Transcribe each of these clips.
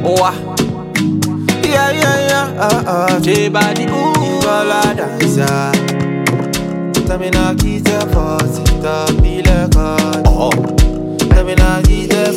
Oh, yeah. J-Body, ooh, all I dance. Tell me now, keep the force, it be like tell me now, keep the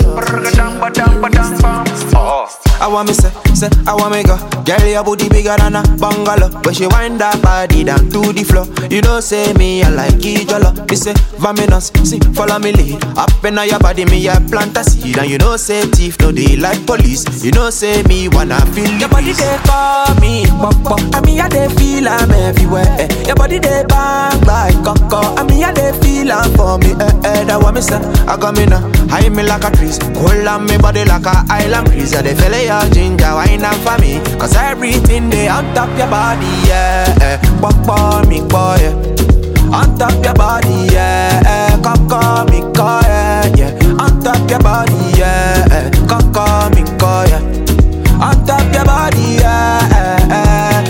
force. I want me say, I want me go. Girl, your booty bigger than a bungalow. But she wind that body down to the floor. You know, say me, I like it, jollo. Me say, Vaminos, see, follow me lead. Up in your body, me, I plant a seed. And you know, say, thief, no, they like police. You know, say, me, wanna feel your body, they call me, pop. I mean, I they feel I'm everywhere. Your body, they bang like coco. I mean, I they feel I'm for me, That want me say, I got me now. High me like a trees. Hold on me body like a island breeze. They feel your ginger wine and for me. Cause everything they on top your body, yeah. Pop me boy, yeah. On top your body, yeah. Coco me boy, yeah. On top your body, yeah. Coco me boy, yeah. On top your body, yeah.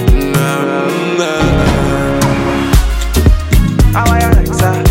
How are you like that?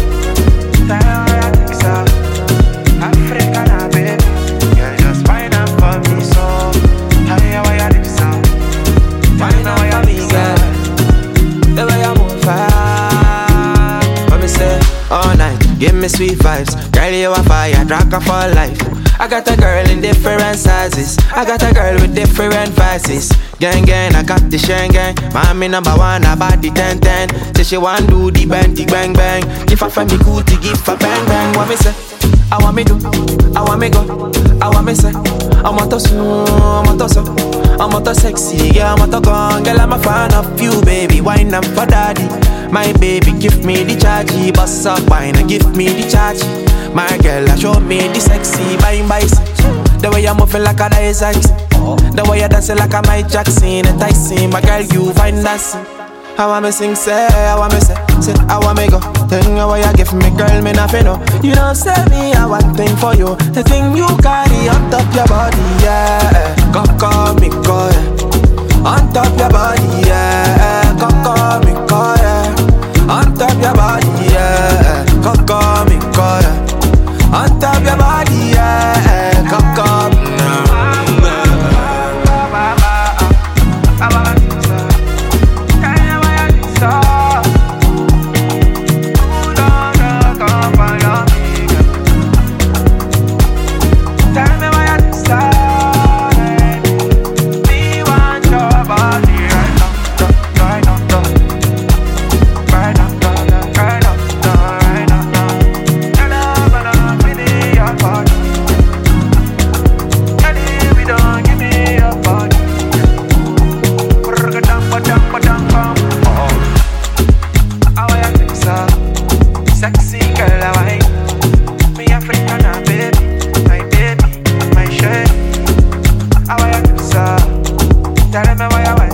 Give me sweet vibes, girl you a fire, tracker for life. I got a girl in different sizes, I got a girl with different vices. Gang, I got the Schengen. Mommy number one, I bought the 10-10. Say she want do the bang bang. If I find me cool to give a bang. What me say? I want me do, I want me go, I want me say. I'm a so I'm a sexy, yeah, I'm a gone. Girl, I'm a fan of you, baby, wine up for daddy. My baby, give me the chargy. Bust up wine and give me the chargy. My girl, show me the sexy, bye. The way you're moving like a dice. The way you're dancing like a Mike Jackson and Tyson. My girl, you find dancing. I want me sing, say, I want me say, I want me go. Thing what you give me, girl, me nothing know. You don't say me, I want thing for you. The thing you carry on top your body, yeah. Coco me go, yeah. On top your body, yeah. Coco me go, yeah. On top your body, yeah. Coco me go, yeah. On top your body, yeah. Coco me. Sexy girl, I like me African, baby, my shade. I want you to tell me why I